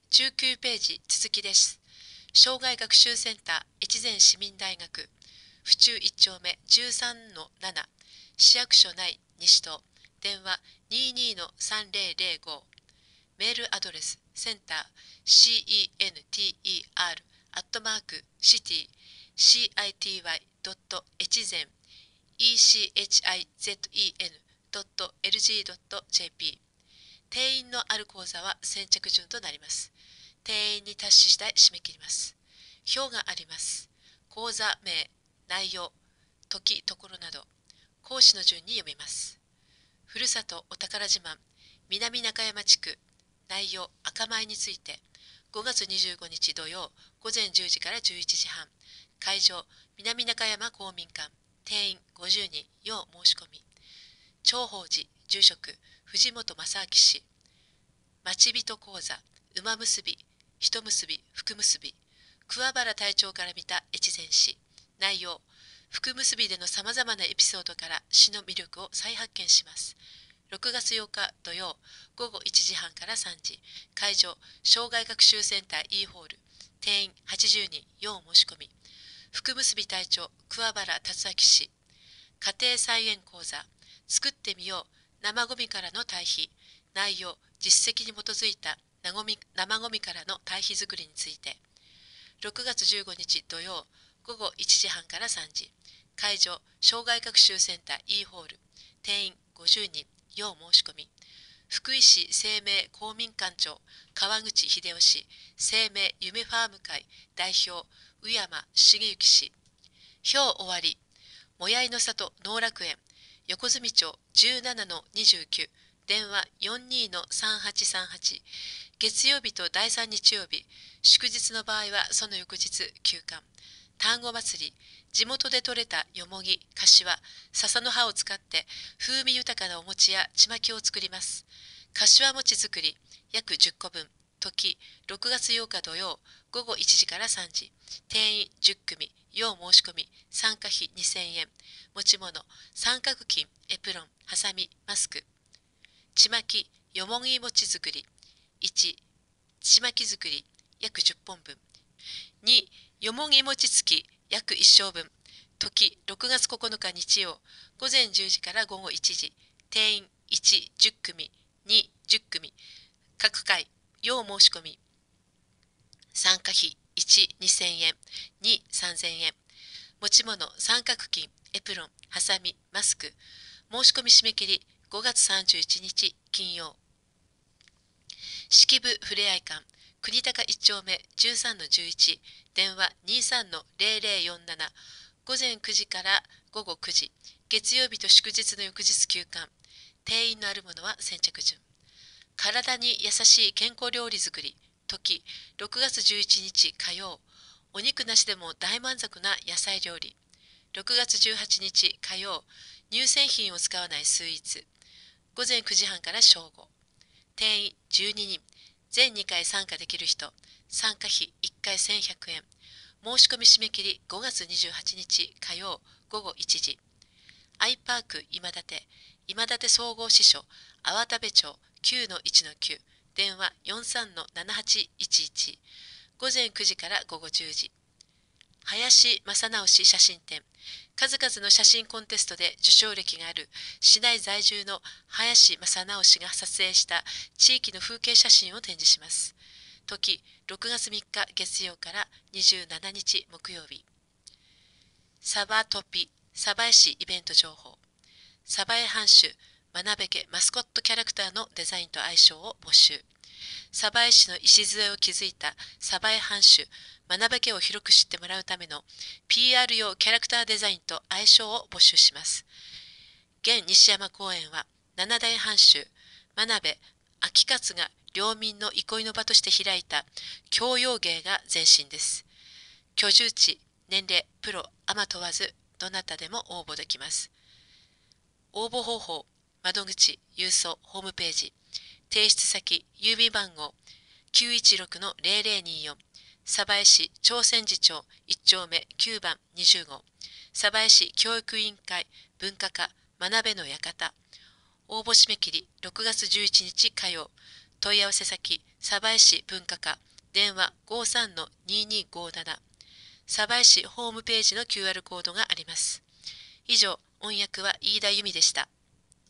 19ページ続きです。障害学習センター越前市民大学府中1丁目 13-7 市役所内西棟電話 22-3005 メールアドレスセンター center.city.chizen.lg.jp 定員のある講座は先着順となります。定員に達し次第締め切ります。表があります。講座名、内容、時、ところなど、講師の順に読みます。ふるさとお宝自慢、南中山地区、内容、赤米について、5月25日土曜、午前10時から11時半、会場、南中山公民館、定員50人、要申し込み。長宝寺、住職、藤本正明氏、町人講座、馬結び、人結び、福結び、桑原隊長から見た越前市、内容、福結びでのさまざまなエピソードから市の魅力を再発見します。6月8日土曜、午後1時半から3時、会場、障害学習センター E ホール、定員80人、要申し込み。福結び隊長、桑原達明氏、家庭菜園講座、作ってみよう、生ゴミからの堆肥、内容、実績に基づいた生ゴミからの堆肥作りについて。6月15日土曜、午後1時半から3時、会場、障害学習センター E ホール、定員50人、要申し込み。福井市生命公民館長、川口秀夫氏、生命夢ファーム会代表、宇山茂之氏。表終わり。もやいの里農楽園、横住町 17-29、電話 42-3838、月曜日と第3日曜日、祝日の場合はその翌日休館。単語祭り、地元で採れたよもぎ、かしわ、笹の葉を使って風味豊かなお餅やちまきを作ります。かしわ餅作り、約10個分。時、6月8日土曜、午後1時から3時。定員10組、要申し込み、参加費2000円。持ち物、三角巾、エプロン、ハサミ、マスク。ちまき、よもぎ餅作り。1、ちまき作り、約10本分。2、よもぎ餅つき、約1升分。時、6月9日日曜、午前10時から午後1時。定員1、10組、2、10組。各回、要申し込み。参加費1、2000円、2、3000円。持ち物、三角巾、エプロン、ハサミ、マスク。申し込み締め切り5月31日金曜。式部ふれあい館、国高1丁目 13-11、電話 23-0047、午前9時から午後9時、月曜日と祝日の翌日休館。定員のあるものは先着順。体に優しい健康料理作り。時、6月11日火曜。お肉なしでも大満足な野菜料理。6月18日火曜。乳製品を使わないスイーツ。午前9時半から正午。定員12人。全2回参加できる人。参加費1回1100円。申し込み締め切り5月28日火曜午後1時。アイパーク今立総合支所、粟田部町 9-1-9、電話 43-7811、午前9時から午後10時。林正直写真展、数々の写真コンテストで受賞歴がある市内在住の林正直氏が撮影した地域の風景写真を展示します。時、6月3日月曜から27日木曜日。サバトピ、鯖江市イベント情報。鯖江藩主、真鍋家マスコットキャラクターのデザインと愛称を募集。鯖江市の礎を築いた鯖江藩主、真鍋家を広く知ってもらうための PR 用キャラクターデザインと愛称を募集します。現西山公園は七代藩主、真鍋秋勝が領民の憩いの場として開いた教養芸が前身です。居住地、年齢、プロ、アマ問わず、どなたでも応募できます。応募方法、窓口、郵送、ホームページ、提出先、郵便番号 916-0024、鯖江市朝鮮寺町1丁目9番20号、鯖江市教育委員会文化課学べの館。応募締め切り6月11日火曜。 問い合わせ先、鯖江市文化課、電話53-2257。鯖江市ホームページの QR コードがあります。以上、音訳は飯田由美でした。